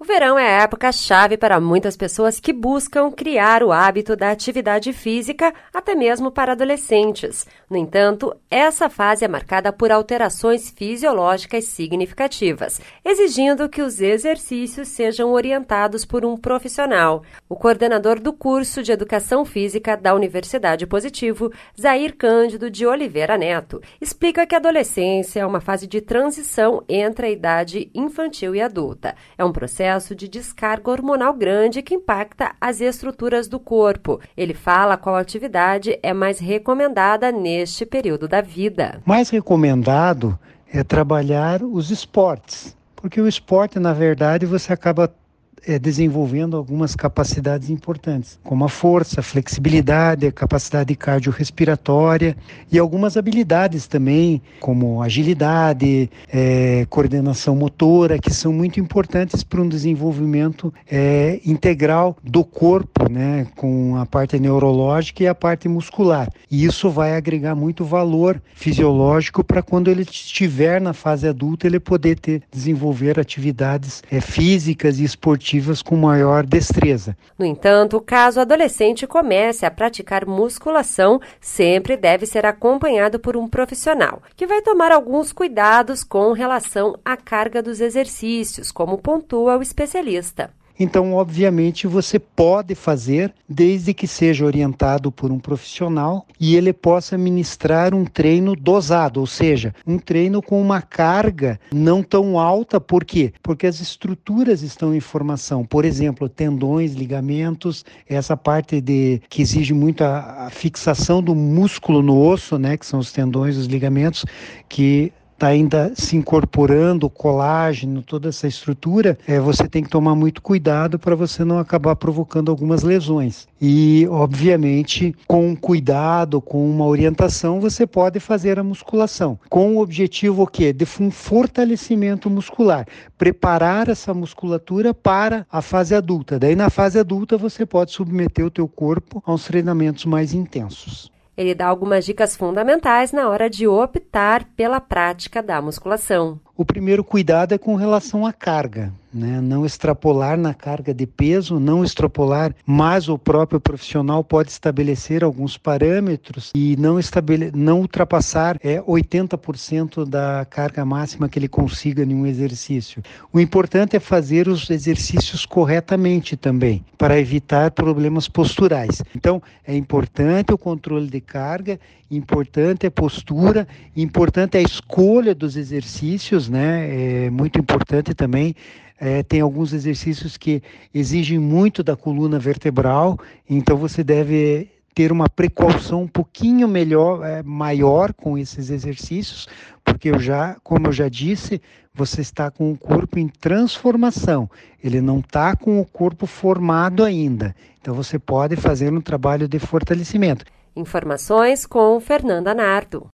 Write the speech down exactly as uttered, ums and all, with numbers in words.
O verão é a época-chave para muitas pessoas que buscam criar o hábito da atividade física, até mesmo para adolescentes. No entanto, essa fase é marcada por alterações fisiológicas significativas, exigindo que os exercícios sejam orientados por um profissional. O coordenador do curso de Educação Física da Universidade Positivo, Zair Cândido de Oliveira Neto, explica que a adolescência é uma fase de transição entre a idade infantil e adulta. É um processo de descarga hormonal grande que impacta as estruturas do corpo. Ele fala qual atividade é mais recomendada neste período da vida. Mais recomendado é trabalhar os esportes, porque o esporte, na verdade, você acaba É, desenvolvendo algumas capacidades importantes, como a força, a flexibilidade, a capacidade cardiorrespiratória e algumas habilidades também, como agilidade, é, coordenação motora, que são muito importantes para um desenvolvimento é, integral do corpo, né, com a parte neurológica e a parte muscular. E isso vai agregar muito valor fisiológico para quando ele estiver na fase adulta, ele poder ter, desenvolver atividades é, físicas e esportivas com maior destreza. No entanto, caso o adolescente comece a praticar musculação, sempre deve ser acompanhado por um profissional, que vai tomar alguns cuidados com relação à carga dos exercícios, como pontua o especialista. Então, obviamente, você pode fazer desde que seja orientado por um profissional e ele possa ministrar um treino dosado, ou seja, um treino com uma carga não tão alta. Por quê? Porque as estruturas estão em formação. Por exemplo, tendões, ligamentos, essa parte de, que exige muito a, a fixação do músculo no osso, né, que são os tendões, os ligamentos, que está ainda se incorporando o colágeno, toda essa estrutura, é, você tem que tomar muito cuidado para você não acabar provocando algumas lesões. E, obviamente, com cuidado, com uma orientação, você pode fazer a musculação. Com o objetivo o quê? De um fortalecimento muscular. Preparar essa musculatura para a fase adulta. Daí, na fase adulta, você pode submeter o teu corpo a uns treinamentos mais intensos. Ele dá algumas dicas fundamentais na hora de optar pela prática da musculação. O primeiro cuidado é com relação à carga, né? Não extrapolar na carga de peso, não extrapolar, mas o próprio profissional pode estabelecer alguns parâmetros e não, estabele... não ultrapassar é, oitenta por cento da carga máxima que ele consiga em um exercício. O importante é fazer os exercícios corretamente também, para evitar problemas posturais. Então, é importante o controle de carga, importante a postura, importante a escolha dos exercícios, né? É muito importante também. É, tem alguns exercícios que exigem muito da coluna vertebral, então você deve ter uma precaução um pouquinho melhor, é, maior com esses exercícios, porque eu já, como eu já disse, você está com o corpo em transformação, ele não está com o corpo formado ainda, então você pode fazer um trabalho de fortalecimento. Informações com Fernanda Nardo.